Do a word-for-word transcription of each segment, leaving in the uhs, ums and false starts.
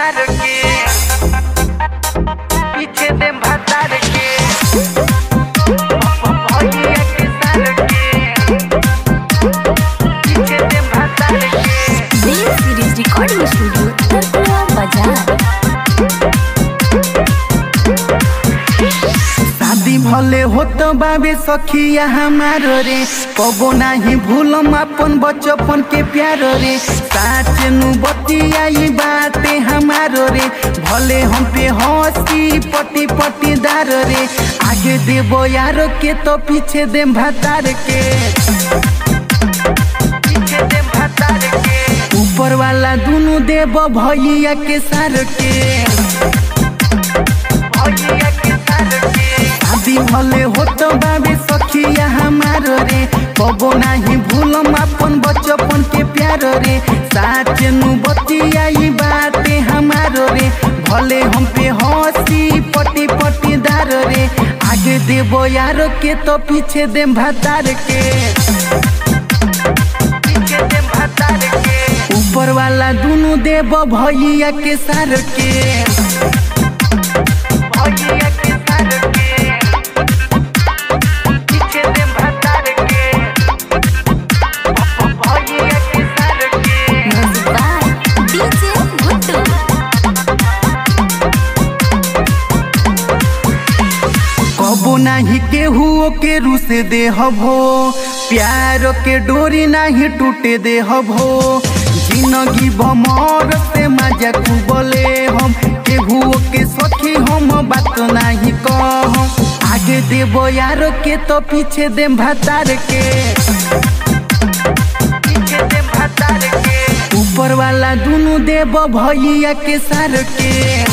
सार के पीछे देम भतार के भैया के सार के पीछे देम भतार के। Dev series recording studio Tarkulwa बाजार। शादी भले होत बाबे सखिया हमारो रे, कबो नाही भूलम अपन बचपन के प्यार रे। साथ नु बतियाई बाते हमारो रे, भले हम पे हंसी पटी पटी दार रे। आगे देबो यारो के तो पीछे देम भतार के पीछे देम भतार के। ऊपर वाला दुनु देबो भैया के सार के भैया के सार के। शादी भले होत बाबे सखिया हमारो रे, कबो नाही भूलम अपन बचपन के प्यार रे। साथ नु बतियाई बाते हमारो रे, भले हम पे हंसी पटी पटी दार रे। आगे देबो यारो के तो पीछे देम भतार के पीछे देम भतार के। ऊपर वाला दुनु देबो भैया के सार के भैया के सार के पीछे देम भतार के भैया के सार के। Music by DJ Guddu. कबो नाही केहू के रूसे देहबो, प्यार के डोरी नाही टूटे देहबो। जिंदगी भमर से मजा खूबले हम, केहू के सखी हम बात नाही कहम। आगे देबो यारो के तो पीछे देम भतार के पीछे देम भतार के। ऊपर वाला दुनु देबो भैया के सार के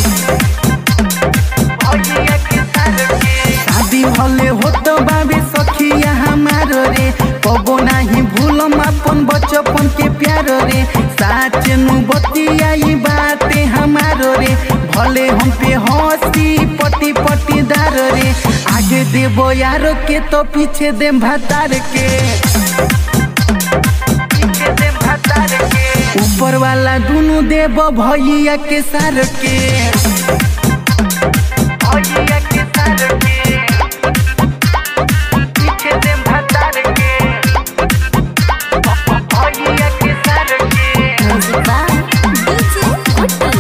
भैया के सार के। शादी भले होत बाबे सखिया हमारो रे, कबो नाही भूलम अपन बचपन के प्यार रे। साथ नु बतियाई बाते हमारो रे, भले हम पे हंसी पटी पटी दार रे। आगे देबो यारो के तो पीछे देम भतार के पीछे देम भतार के। ऊपर वाला दुनु देबो भैया के सार के भैया के सार के पीछे देम भतार के भैया के सार के। Music by DJ Guddu.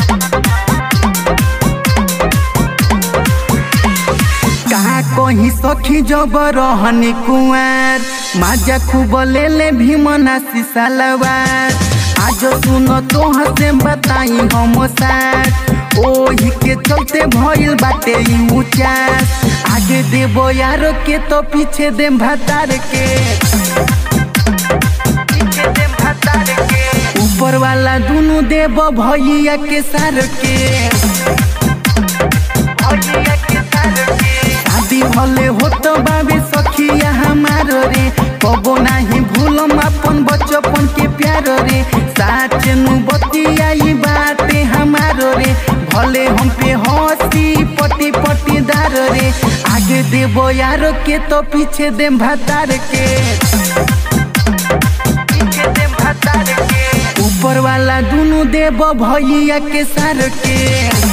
कहा कहीं सखी जब रहनी कुंवर, माजा खूब ले ले भीमना सलवार। आज सुनो तोह से बताई हम साथ, ओही के चलते भइल बाटे ई ऊंचा। आगे देबो यारो के तो पीछे देम भतार के पीछे देम भतार के। ऊपर वाला दुनु देबो भैया के सार के भैया के सार के। शादी भले होत बाबे सखिया हमारो रे, कबो नाही भूलम अपन बचपन के प्यार रे। साथ नु बतियाई बाते हमारो रे, भले हम पे हंसी पटी पटी दार रे। आगे देबो यारो के तो पीछे देम भतार के पीछे देम भतार के। ऊपर वाला दुनु देबो भैया के सार के